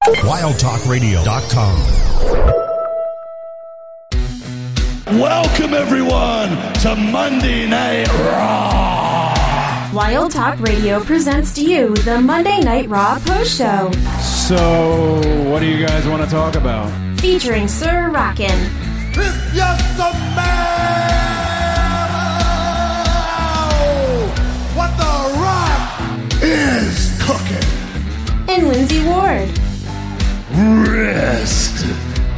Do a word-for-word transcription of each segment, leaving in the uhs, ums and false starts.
wild talk radio dot com. Welcome, everyone, to Monday Night Raw. Wild Talk Radio presents to you the Monday Night Raw Post Show. So, what do you guys want to talk about? Featuring Sir Rockin'. It's just a man. What the Rock is cooking. And Lindsay Ward. Rest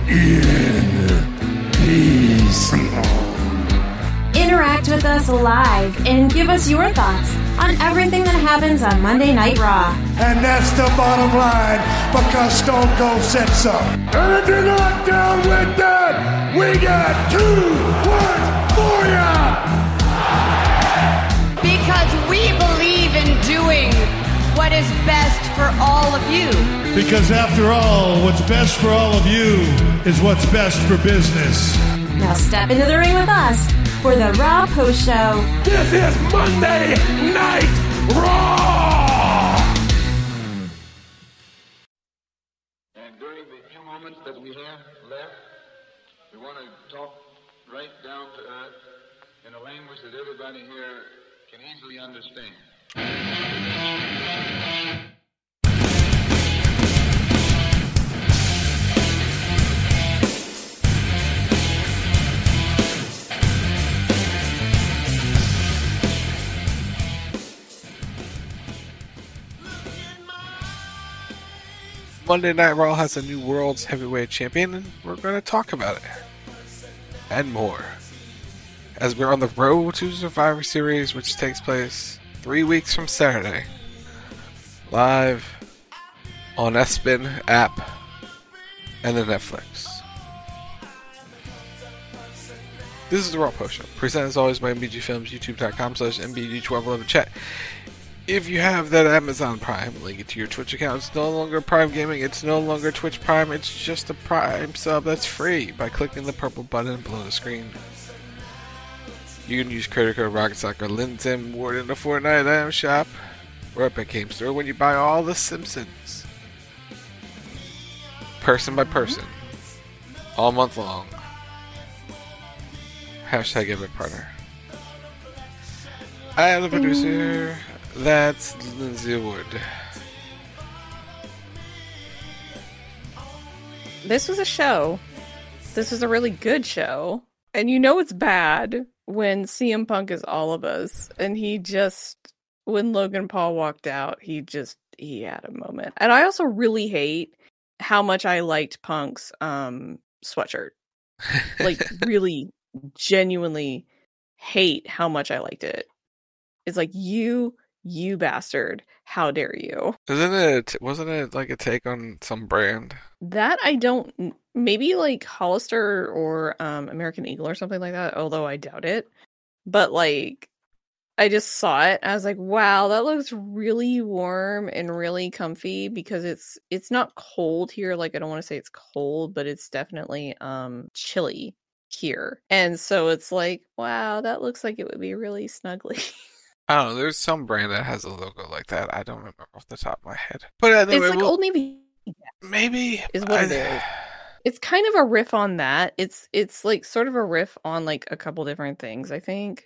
in peace. Interact with us live and give us your thoughts on everything that happens on Monday Night Raw. And that's the bottom line, because Stone Cold said so. And if you're not down with that, we got two words for ya. Because we believe in doing what is best for all of you. Because after all, what's best for all of you is what's best for business. Now step into the ring with us for the Raw Post Show. This is Monday Night Raw! And during the few moments that we have left, we want to talk right down to earth in a language that everybody here can easily understand. Monday Night Raw has a new World's Heavyweight Champion, and we're going to talk about it. And more. As we're on the road to Survivor Series, which takes place three weeks from Saturday. Live on S P N app and the Netflix. This is the Raw Post Show, presented as always by M B G Films, youtube.com slash M B G twelve eleven chat. If you have that Amazon Prime, link it to your Twitch account. It's no longer Prime Gaming, it's no longer Twitch Prime, it's just a Prime sub that's free by clicking the purple button below the screen. You can use credit code Rocket Soccer Lindsay Ward in the Fortnite item shop or Epic Game Store when you buy all the Simpsons. Person by person. All month long. Hashtag Epic Partner. I am the producer. That's Lindsay Wood. This was a show. This was a really good show. And you know it's bad when C M Punk is all of us. And he just, when Logan Paul walked out, he just, he had a moment. And I also really hate how much I liked Punk's um, sweatshirt. Like, really, genuinely hate how much I liked it. It's like, you... You bastard. How dare you? Isn't it, wasn't it like a take on some brand? That I don't, maybe like Hollister or um, American Eagle or something like that, although I doubt it. But like, I just saw it. I was like, wow, that looks really warm and really comfy because it's, it's not cold here. Like, I don't want to say it's cold, but it's definitely um chilly here. And so it's like, wow, that looks like it would be really snuggly. I don't know, there's some brand that has a logo like that. I don't remember off the top of my head. But anyway, it's like we'll, Old Navy. Maybe. Is what I, it is. It's kind of a riff on that. It's it's like sort of a riff on like a couple different things, I think.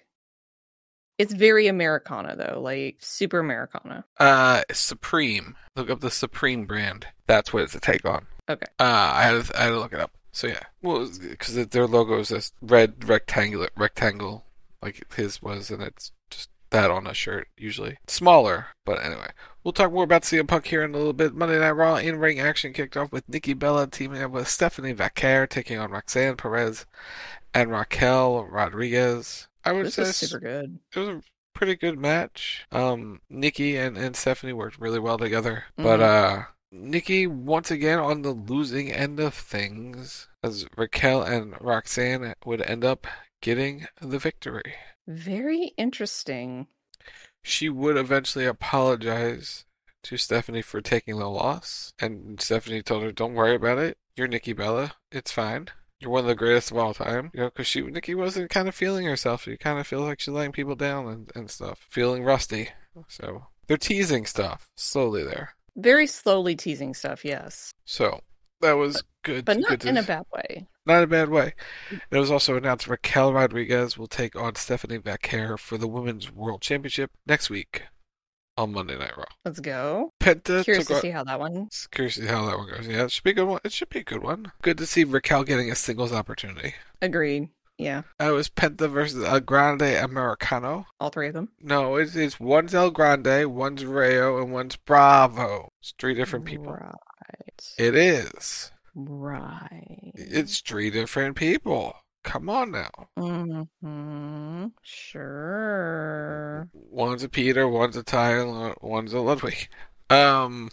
It's very Americana though, like super Americana. Uh, Supreme. Look up the Supreme brand. That's what it's a take on. Okay. Uh, I had to, I had to look it up. So yeah, well, because their logo is this red rectangular rectangle, like his was, and it's just that on a shirt, usually. Smaller, but anyway. We'll talk more about C M Punk here in a little bit. Monday Night Raw in-ring action kicked off with Nikki Bella teaming up with Stephanie Vaquer, taking on Roxanne Perez and Raquel Rodriguez. I would this say was super good. It was a pretty good match. Um, Nikki and, and Stephanie worked really well together. Mm-hmm. But uh, Nikki, once again, on the losing end of things, as Raquel and Roxanne would end up getting the victory. Very interesting. She would eventually apologize to Stephanie for taking the loss, and Stephanie told her, "Don't worry about it. You're Nikki Bella. It's fine. You're one of the greatest of all time." You know, because she Nikki wasn't kind of feeling herself. She kind of feels like she's letting people down and, and stuff, feeling rusty. So they're teasing stuff slowly there. Very slowly teasing stuff, yes. So that was good. But not good to, in a bad way. Not in a bad way. It was also announced Raquel Rodriguez will take on Stephanie Vaquer for the Women's World Championship next week on Monday Night Raw. Let's go. Penta Curious took to see on, how that one. Curious to see how that one goes. Yeah, it should be a good one. It should be a good one. Good to see Raquel getting a singles opportunity. Agreed. Yeah. Uh, it was Penta versus El Grande Americano. All three of them? No, it's, it's one's El Grande, one's Rayo, and one's Bravo. It's three different people. Right. It is. Right. It's three different people. Come on now. Mm-hmm. Sure. One's a Peter, one's a Ty, and one's a Ludwig. Um,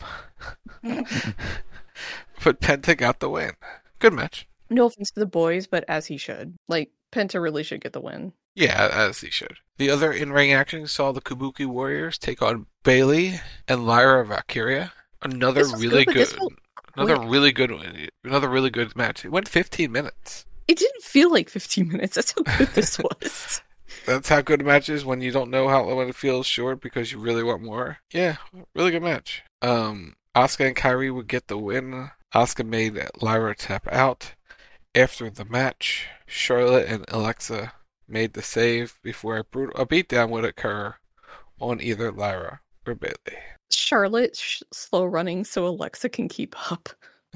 but Penta got the win. Good match. No offense to the boys, but as he should. Like, Penta really should get the win. Yeah, as he should. The other in-ring action saw the Kabuki Warriors take on Bayley and Lyra Valkyria. Another really good. good, Will... another Wait. really good, another really good match. It went fifteen minutes. It didn't feel like fifteen minutes. That's how good this was. That's how good a match is when you don't know how when it feels short because you really want more. Yeah, really good match. Um, Asuka and Kairi would get the win. Asuka made Lyra tap out. After the match, Charlotte and Alexa made the save before a, brutal, a beatdown would occur on either Lyra or Bayley. Charlotte sh- slow running so Alexa can keep up.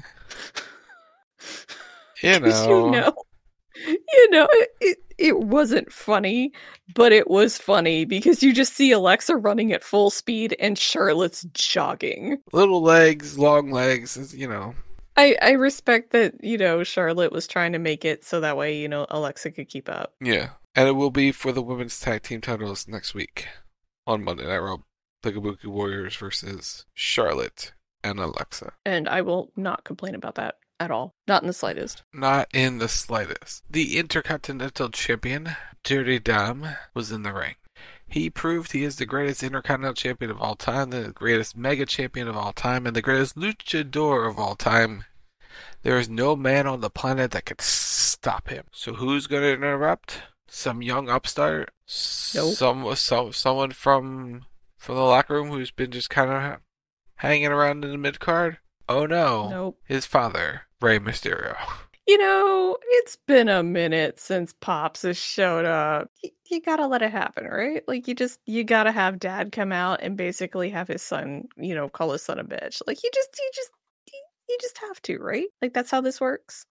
You know, you know, you know, it, it it wasn't funny, but it was funny because you just see Alexa running at full speed and Charlotte's jogging. Little legs, long legs, you know. I, I respect that, you know, Charlotte was trying to make it so that way, you know, Alexa could keep up. Yeah. And it will be for the women's tag team titles next week on Monday Night Raw. The Kabuki Warriors versus Charlotte and Alexa. And I will not complain about that at all. Not in the slightest. Not in the slightest. The Intercontinental Champion, Dirty Dom, was in the ring. He proved he is the greatest Intercontinental Champion of all time, the greatest Mega Champion of all time, and the greatest Luchador of all time. There is no man on the planet that could stop him. So who's going to interrupt? Some young upstart? Nope. Some, some, someone from, from the locker room who's been just kind of hanging around in the mid-card? Oh no. Nope. His father, Rey Mysterio. You know, it's been a minute since Pops has showed up. You, you gotta let it happen, right? Like, you just, you gotta have Dad come out and basically have his son, you know, call his son a bitch. Like, you just, you just, you, you just have to, right? Like, that's how this works.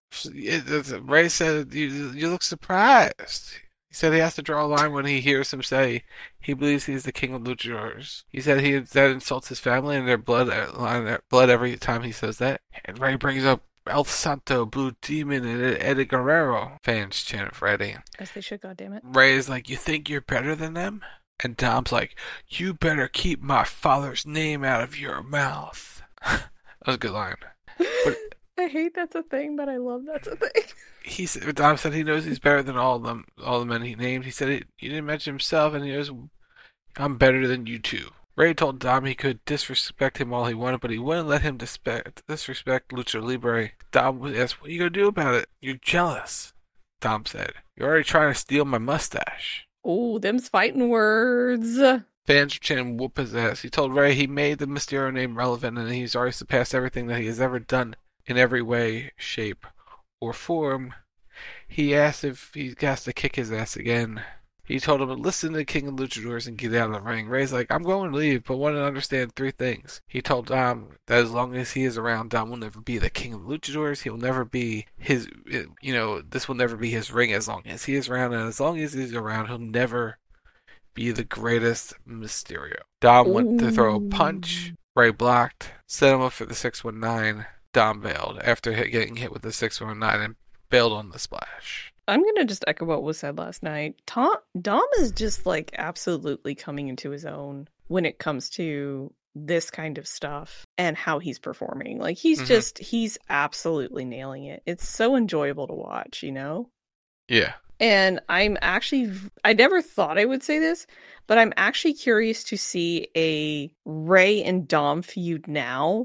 Ray said, you, you look surprised. He said he has to draw a line when he hears him say he believes he's the king of luchadors. He said he that insults his family and their blood, their blood every time he says that. And Ray brings up El Santo, Blue Demon, and Eddie Guerrero. Fans chant for Eddie. As they should, goddammit. Ray is like, you think you're better than them? And Dom's like, you better keep my father's name out of your mouth. That was a good line. But I hate that's a thing, but I love that's a thing. He said, Dom said he knows he's better than all of them, all the men he named. He said he, he didn't mention himself, and he goes, I'm better than you two. Ray told Dom he could disrespect him all he wanted, but he wouldn't let him disrespect, disrespect Lucha Libre. Dom asked, what are you going to do about it? You're jealous. Dom said, you're already trying to steal my mustache. Oh, them's fighting words. Fans were chanting whoop his ass. He told Ray he made the Mysterio name relevant, and he's already surpassed everything that he has ever done in every way, shape, or form. He asked if he has to kick his ass again. He told him to listen to King of Luchadors and get out of the ring. Ray's like, I'm going to leave, but want to understand three things. He told Dom that as long as he is around, Dom will never be the King of Luchadors. He will never be his, you know, this will never be his ring as long as he is around. And as long as he's around, he'll never be the greatest Mysterio. Dom Ooh. went to throw a punch. Ray blocked, set him up for the six one nine. Dom bailed after hit, getting hit with the six one nine and bailed on the splash. I'm going to just echo what was said last night. Tom, Dom is just like absolutely coming into his own when it comes to this kind of stuff and how he's performing. Like he's mm-hmm. just, he's absolutely nailing it. It's so enjoyable to watch, you know? Yeah. And I'm actually, I never thought I would say this, but I'm actually curious to see a Ray and Dom feud now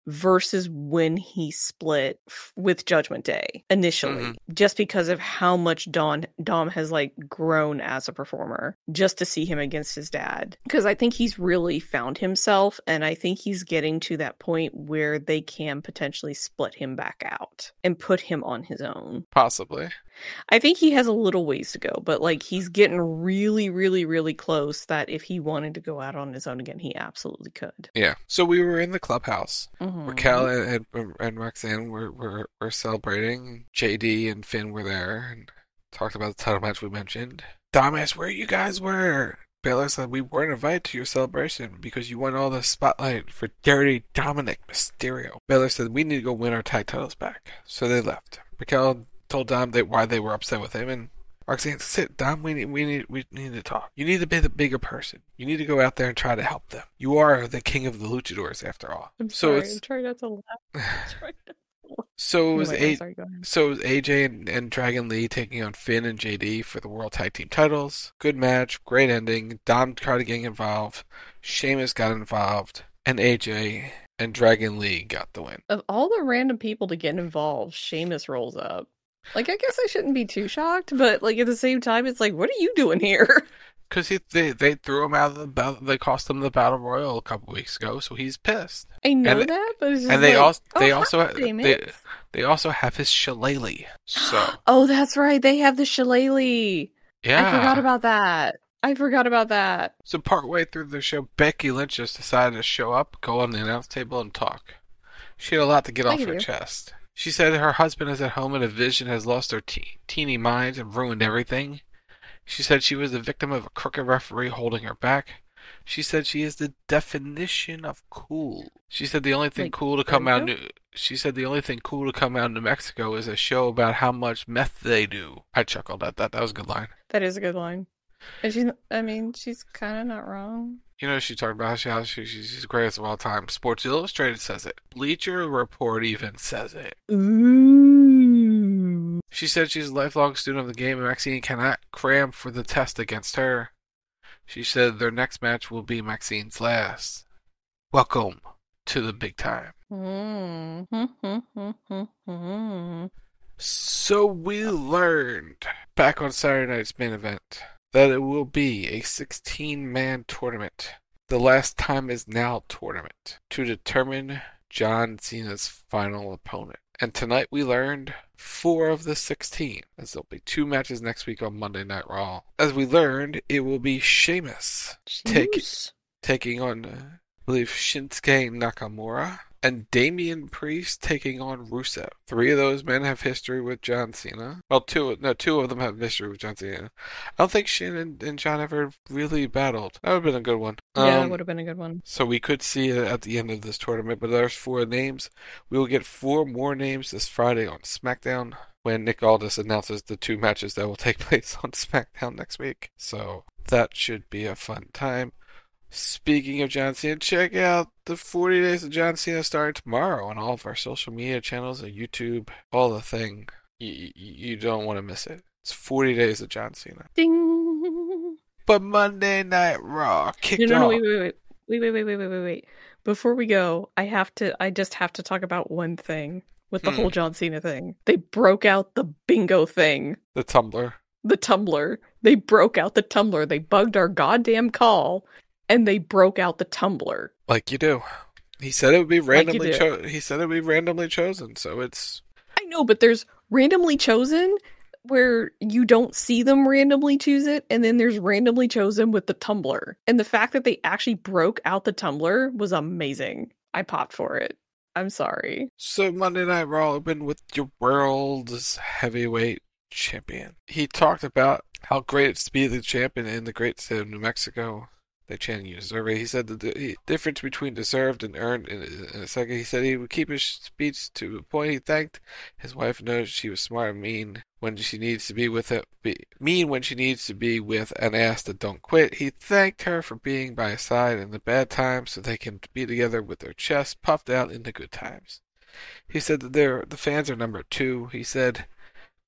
versus when he split f- with Judgment Day initially, Mhm. just because of how much Dom, Dom has like grown as a performer, just to see him against his dad. Because I think he's really found himself, and I think he's getting to that point where they can potentially split him back out and put him on his own. Possibly. I think he has a little ways to go, but like he's getting really, really, really close that if he wanted to go out on his own again, he absolutely could. Yeah. So we were in the clubhouse. Mhm. Raquel and, and, and Roxanne were, were, were celebrating. J D and Finn were there and talked about the title match we mentioned. Dom asked where you guys were. Baylor said we weren't invited to your celebration because you won all the spotlight for Dirty Dominic Mysterio. Baylor said we need to go win our tag titles back. So they left. Raquel told Dom that why they were upset with him, and Roxanne said, "Sit, Dom. We need, we need, we need to talk. You need to be the bigger person. You need to go out there and try to help them. You are the king of the luchadors, after all." I'm so so sorry, I'm trying not to laugh. I'm trying not to laugh. so it was Anyway, I'm a, sorry, go ahead. so it was A J and, and Dragon Lee taking on Finn and J D for the World Tag Team titles. Good match, great ending. Dom tried to get involved. Sheamus got involved, and A J and Dragon Lee got the win. Of all the random people to get involved, Sheamus rolls up. Like, I guess I shouldn't be too shocked, but like at the same time, it's like, what are you doing here? Because they they threw him out of the battle. They cost him the battle royal a couple weeks ago, so he's pissed. I know And- that, but it's just And they like, also they oh, also hi, Sheamus. they they also have his shillelagh. So Oh, that's right. They have the shillelagh. yeah, I forgot about that. I forgot about that. So partway through the show, Becky Lynch just decided to show up, go on the announce table, and talk. She had a lot to get I off can her do. chest. She said her husband is at home and a vision has lost her te- teeny mind and ruined everything. She said she was the victim of a crooked referee holding her back. She said she is the definition of cool. She said the only thing Like cool to come out. Virgo? New- she said the only thing cool to come out of New Mexico is a show about how much meth they do. I chuckled at that. That was a good line. That is a good line. And she's, I mean, she's kind of not wrong. You know, she talked about how, she, how she, she's the greatest of all time. Sports Illustrated says it. Bleacher Report even says it. Ooh. She said she's a lifelong student of the game and Maxine cannot cram for the test against her. She said their next match will be Maxine's last. Welcome to the big time. Mm-hmm. So we learned back on Saturday night's main event that it will be a sixteen-man tournament. The Last Time Is Now tournament to determine John Cena's final opponent. And tonight we learned four of the sixteen, as there'll be two matches next week on Monday Night Raw. As we learned, it will be Sheamus take, Jeez. taking on, uh, I believe, Shinsuke Nakamura, and Damian Priest taking on Rusev. Three of those men have history with John Cena. Well, two, no, two of them have history with John Cena. I don't think Shane and, and John ever really battled. That would have been a good one. Yeah, that Um, would have been a good one. So we could see it at the end of this tournament, but there's four names. We will get four more names this Friday on SmackDown when Nick Aldis announces the two matches that will take place on SmackDown next week. So that should be a fun time. Speaking of John Cena, check out the forty Days of John Cena starting tomorrow on all of our social media channels, and YouTube, all the thing. You, you, you don't want to miss it. It's forty Days of John Cena. Ding. But Monday Night Raw kicked No, no, no, off. wait, wait, wait, wait, wait, wait, wait, wait, wait, wait. Before we go, I have to. I just have to talk about one thing with the Hmm. whole John Cena thing. They broke out the bingo thing, The Tumblr. the Tumblr. They broke out the Tumblr. They bugged our goddamn call, and they broke out the Tumblr. Like you do. He said it would be Like you randomly do. cho- He said it would be randomly chosen, so it's I know, but there's randomly chosen where you don't see them randomly choose it, and then there's randomly chosen with the Tumblr. And the fact that they actually broke out the Tumblr was amazing. I popped for it. I'm sorry. so Monday Night Raw opened with your world's heavyweight champion. He talked about how great it's to be the champion in the great state of New Mexico. They chanted you deserve it. He said that the difference between deserved and earned in, in a second. He said he would keep his speech to a point. He thanked his wife, knows she was smart and mean when she needs to be with it, be, mean when she needs to be with, and asked to don't quit. He thanked her for being by his side in the bad times so they can be together with their chests puffed out in the good times. He said that they're, the fans are number two. He said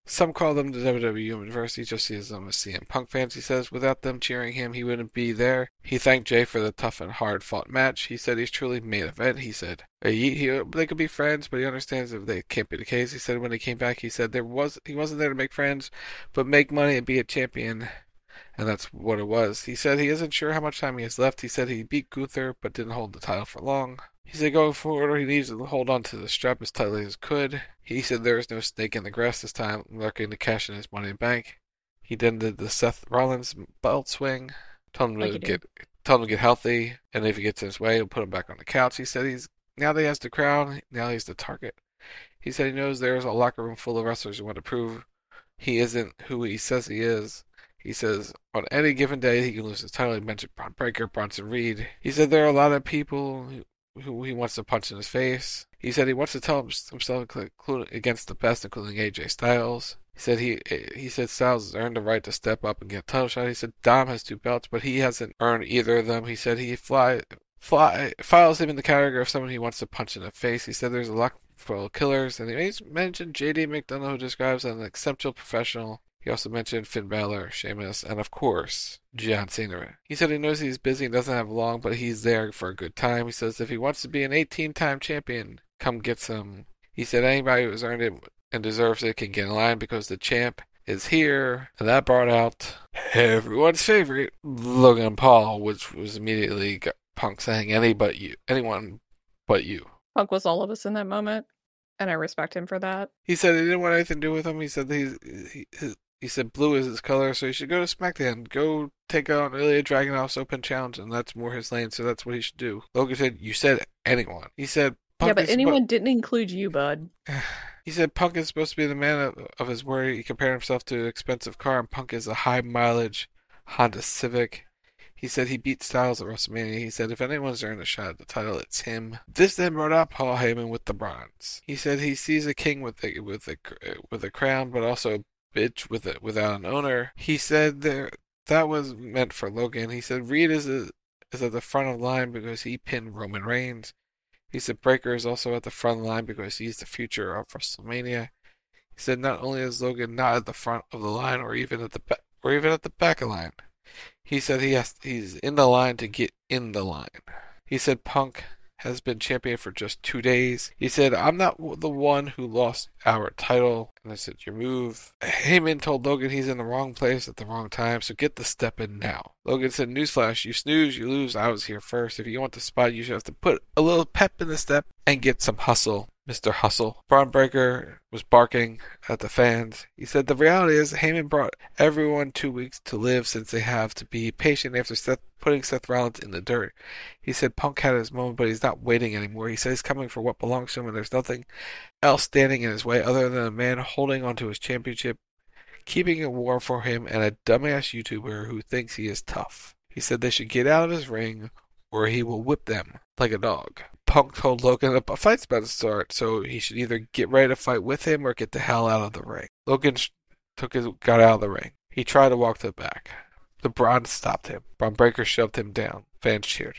Some call them the W W E University, just sees them as C M Punk fans. He says without them cheering him, he wouldn't be there. He thanked Jay for the tough and hard-fought match. He said he's truly main event. He said he, he, they could be friends, but he understands if they can't be the case. He said when he came back, he said there was he wasn't there to make friends, but make money and be a champion. And that's what it was. He said he isn't sure how much time he has left. He said he beat Gunther, but didn't hold the title for long. He said going forward, he needs to hold on to the strap as tightly as could. He said there is no snake in the grass this time, looking to cash in his money in the bank. He then did the Seth Rollins belt swing, told him to Like get, told him to get healthy, and if he gets in his way, he'll put him back on the couch. He said he's now that he has the crown, now he's the target. He said he knows there is a locker room full of wrestlers who want to prove he isn't who he says he is. He says, on any given day, he can lose his title. He mentioned Bron Breakker, Bronson Reed. He said there are a lot of people who, who he wants to punch in his face. He said he wants to tell himself against the best, including A J Styles. He said he he said Styles has earned the right to step up and get a title shot. He said Dom has two belts, but he hasn't earned either of them. He said he fly, fly, files him in the category of someone he wants to punch in the face. He said there's a lot full of killers, and he mentioned J D McDonough, who describes as an exceptional professional. He also mentioned Finn Balor, Sheamus, and of course, John Cena. He said he knows he's busy and doesn't have long, but he's there for a good time. He says if he wants to be an eighteen-time champion, come get some. He said anybody who's earned it and deserves it can get in line because the champ is here. And that brought out everyone's favorite, Logan Paul, which was immediately Punk saying any but you, anyone but you. Punk was all of us in that moment, and I respect him for that. He said he didn't want anything to do with him. He said he's he, his, he said blue is his color, so he should go to SmackDown. Go take on Ilya Dragunov's Open Challenge, and that's more his lane, so that's what he should do. Logan said, you said anyone. He said, Punk yeah, but is anyone spo- didn't include you, bud. He said Punk is supposed to be the man of, of his word. He compared himself to an expensive car, and Punk is a high-mileage Honda Civic. He said he beat Styles at WrestleMania. He said if anyone's earned a shot at the title, it's him. This then brought up Paul Heyman with the bronze. He said he sees a king with a, with a, with a crown, but also a bitch with it without an owner. He said there that was meant for Logan. He said Reed is a, is at the front of the line because he pinned Roman Reigns. He said Breakker is also at the front of the line because he's the future of WrestleMania. He said not only is Logan not at the front of the line or even at the ba- or even at the back of the line. He said he has he's in the line to get in the line. He said Punk has been champion for just two days. He said, I'm not the one who lost our title. And I said, your move. Heyman told Logan he's in the wrong place at the wrong time, so get the step in now. Logan said, newsflash, you snooze, you lose. I was here first. If you want the spot, you should have to put a little pep in the step and get some hustle. Mister Hustle. Bron Breakker was barking at the fans. He said the reality is Heyman brought everyone two weeks to live since they have to be patient after Seth, putting Seth Rollins in the dirt. He said Punk had his moment, but he's not waiting anymore. He said he's coming for what belongs to him, and there's nothing else standing in his way other than a man holding onto his championship, keeping a war for him, and a dumbass YouTuber who thinks he is tough. He said they should get out of his ring, or he will whip them like a dog. Punk told Logan that a fight's about to start, so he should either get ready to fight with him or get the hell out of the ring. Logan took his, got out of the ring. He tried to walk to the back. The Bron stopped him. Bron Breakker shoved him down. Fans cheered.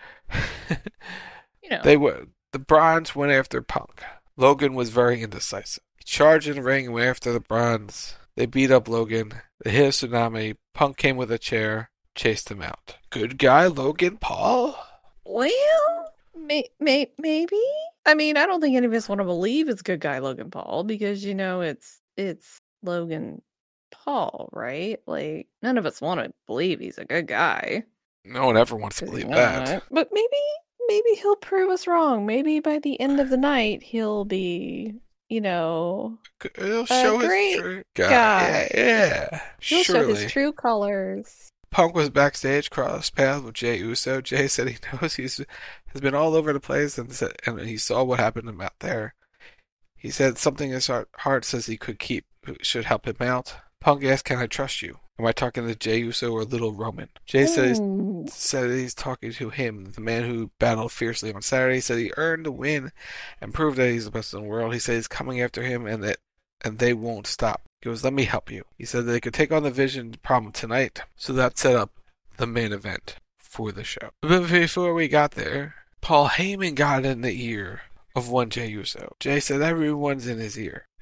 You know. They were, the Brons went after Punk. Logan was very indecisive. He charged in the ring and went after the Brons. They beat up Logan. They hit a tsunami. Punk came with a chair, chased him out. Good guy, Logan Paul? Well, may, may, maybe. I mean, I don't think any of us want to believe it's good guy Logan Paul because, you know, it's it's Logan Paul, right? Like, none of us want to believe he's a good guy. No one ever wants to believe that. But maybe, maybe he'll prove us wrong. Maybe by the end of the night, he'll be, you know, he'll show a great his true guy. guy. Yeah, yeah. He'll Surely. show his true colors. Punk was backstage, crossed paths with Jey Uso. Jey said he knows he's has been all over the place, and said, and he saw what happened to him out there. He said something in his heart, heart says he could keep, should help him out. Punk asked, "Can I trust you? Am I talking to Jey Uso or Little Roman?" Jey said he's, said he's talking to him, the man who battled fiercely on Saturday. He said he earned the win and proved that he's the best in the world. He said he's coming after him and that and they won't stop. He goes, let me help you. He said they could take on the Vision problem tonight. So that set up the main event for the show. But before we got there, Paul Heyman got in the ear of one Jey Uso. Jey said everyone's in his ear.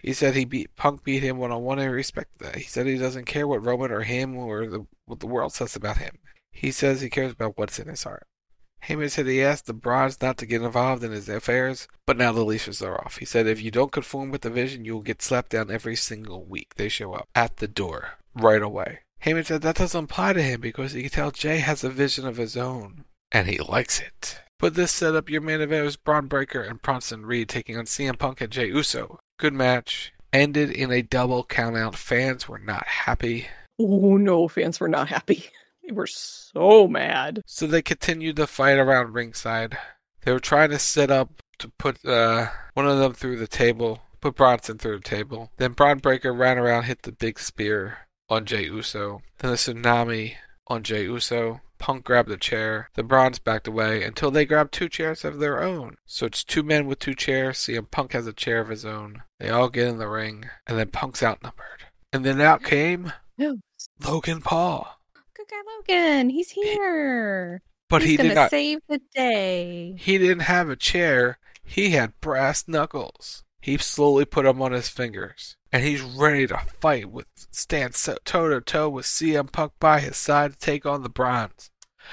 He said he beat Punk beat him one-on-one and he respected that. He said he doesn't care what Roman or him or the, what the world says about him. He says he cares about what's in his heart. Heyman said he asked the Bronze not to get involved in his affairs, but now the leashes are off. He said if you don't conform with the vision, you will get slapped down every single week. They show up at the door right away. Heyman said that doesn't apply to him because he can tell Jay has a vision of his own, and he likes it. But this set up your main event was Braun Breaker and Bronson Reed taking on C M Punk and Jey Uso. Good match. Ended in a double countout. Fans were not happy. Oh no, fans were not happy. They were so mad. So they continued the fight around ringside. They were trying to set up to put uh, one of them through the table, put Bronson through the table. Then Braun Breaker ran around, hit the big spear on Jey Uso. Then the tsunami on Jey Uso. Punk grabbed a chair. The Bronze backed away until they grabbed two chairs of their own. So it's two men with two chairs. C M Punk has a chair of his own. They all get in the ring, and then Punk's outnumbered. And then out came no. Logan Paul. Good guy Logan. He's here. But He's he gonna did not save the day. He didn't have a chair. He had brass knuckles. He slowly put them on his fingers. And he's ready to fight with stand toe to toe with C M Punk by his side to take on the Bronze.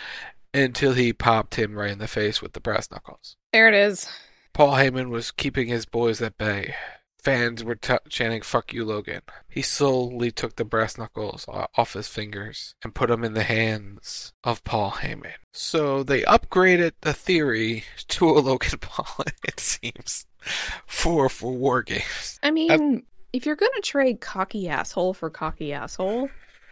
Until he popped him right in the face with the brass knuckles. There it is. Paul Heyman was keeping his boys at bay. Fans were t- chanting, "Fuck you, Logan." He slowly took the brass knuckles off his fingers and put them in the hands of Paul Heyman. So they upgraded the theory to a Logan Paul, it seems, for for War Games. I mean, I- if you're going to trade cocky asshole for cocky asshole,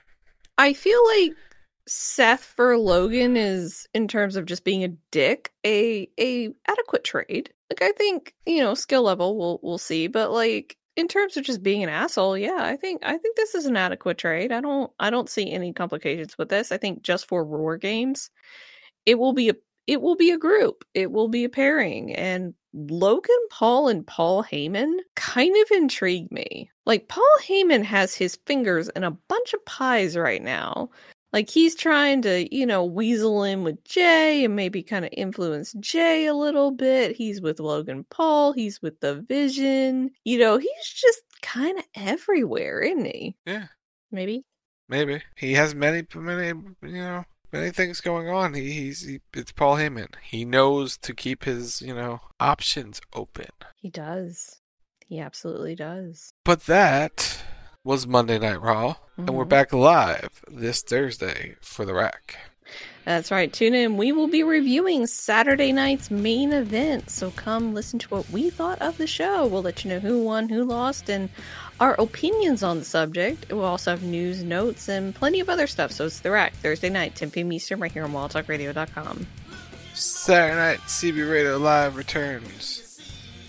I feel like Seth for Logan is, in terms of just being a dick, a a adequate trade. Like, I think, you know, skill level we'll we'll see, but like in terms of just being an asshole, yeah, I think I think this is an adequate trade. I don't I don't see any complications with this. I think just for War Games, it will be a it will be a group. It will be a pairing, and Logan Paul and Paul Heyman kind of intrigue me. Like, Paul Heyman has his fingers in a bunch of pies right now. Like, he's trying to, you know, weasel in with Jay and maybe kind of influence Jay a little bit. He's with Logan Paul. He's with The Vision. You know, he's just kind of everywhere, isn't he? Yeah. Maybe. Maybe. He has many, many, you know, many things going on. He, he's, he, it's Paul Heyman. He knows to keep his, you know, options open. He does. He absolutely does. But that was Monday Night Raw, mm-hmm. and we're back live this Thursday for The Rack. That's right. Tune in. We will be reviewing Saturday night's main event, so come listen to what we thought of the show. We'll let you know who won, who lost, and our opinions on the subject. We'll also have news, notes, and plenty of other stuff. So it's The Rack, Thursday night, ten p.m. Eastern, right here on wild talk radio dot com. Saturday night, C B Radio Live returns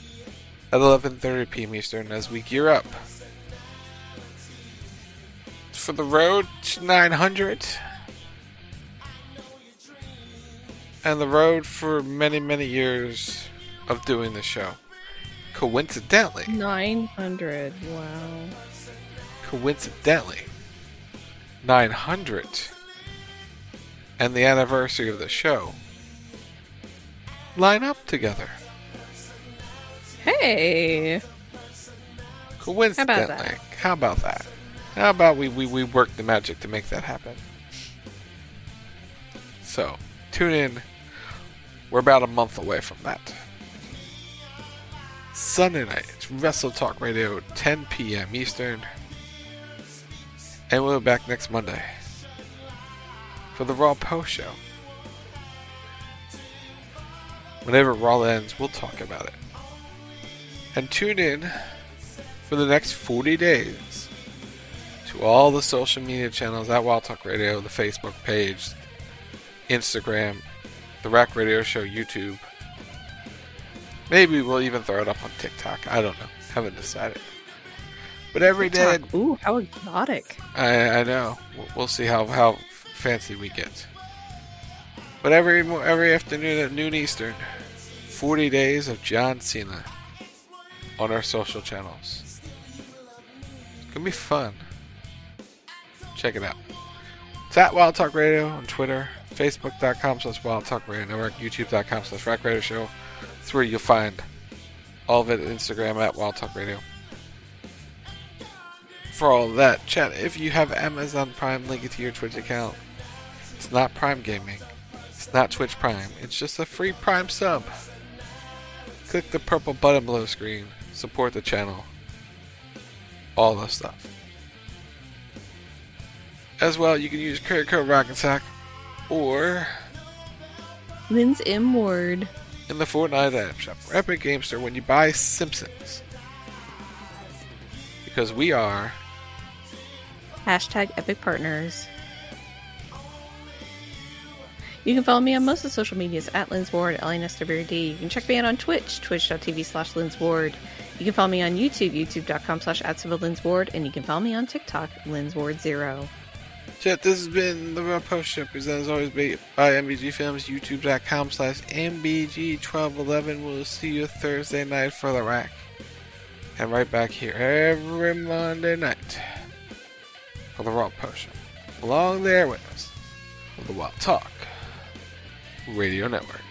at eleven thirty p.m. Eastern as we gear up for the road to nine hundred and the road for many, many years of doing the show. Coincidentally, nine hundred, wow. Coincidentally, nine hundred and the anniversary of the show line up together. Hey! Coincidentally. How about that? How about that? How about we, we, we work the magic to make that happen? So, tune in. We're about a month away from that. Sunday night, it's Wrestle Talk Radio, ten p.m. Eastern. And we'll be back next Monday for the Raw Post Show. Whenever Raw ends, we'll talk about it. And tune in for the next forty days to all the social media channels at Wild Talk Radio, the Facebook page, Instagram, the Rack Radio Show, YouTube. Maybe we'll even throw it up on TikTok. I don't know. Haven't decided. But every TikTok. day... Ooh, how exotic. I, I know. We'll see how, how fancy we get. But every every afternoon at noon Eastern, forty days of John Cena on our social channels. It's going to be fun. Check it out. It's at Wild Talk Radio on Twitter, Facebook.com slash Wild Talk Radio Network, YouTube.com slash Rack Radio Show. That's where you'll find all of it. Instagram at Wild Talk Radio. for all of that, chat, if you have Amazon Prime, link it to your Twitch account. It's not Prime Gaming. It's not Twitch Prime. It's just a free Prime sub. Click the purple button below the screen. Support the channel. All the stuff. As well, you can use credit code Rockensack or Lynn's M Ward in the Fortnite app shop or Epic Game Store when you buy Simpsons. Because we are hashtag Epic Partners. You can follow me on most of the social medias at Lynn's Ward, L I N S W D. You can check me out on Twitch, twitch.tv slash Lynn's Ward. You can follow me on YouTube, youtube.com slash at Lynn's Ward. And you can follow me on TikTok, Lynn's Ward Zero. Chat, this has been the Raw Post Show, presented as always by M B G Films, youtube.com slash MBG1211. We'll see you Thursday night for the rack. And right back here every Monday night for the Raw Post Show. Along there with us on the Wild Talk Radio Network.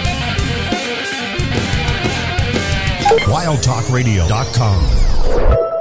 wild talk radio dot com